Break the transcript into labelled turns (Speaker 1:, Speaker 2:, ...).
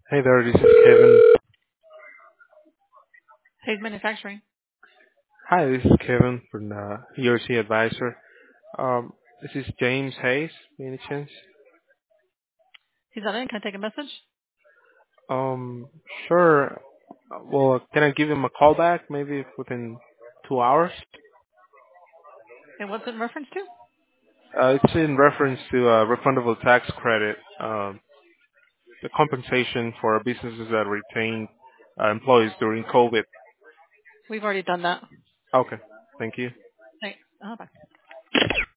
Speaker 1: Hey there, this is Kevin.
Speaker 2: Hayes Manufacturing.
Speaker 1: Hi, this is Kevin from ERC Advisor. This is James Hayes, by any chance?
Speaker 2: He's not in. Can I take a message?
Speaker 1: Um, sure. Well, can I give him a call back maybe within 2 hours?
Speaker 2: And what's it in reference to?
Speaker 1: It's in reference to refundable tax credit, the compensation for businesses that retain employees during COVID.
Speaker 2: We've already done that.
Speaker 1: Okay, thank you.
Speaker 2: Thanks. Bye.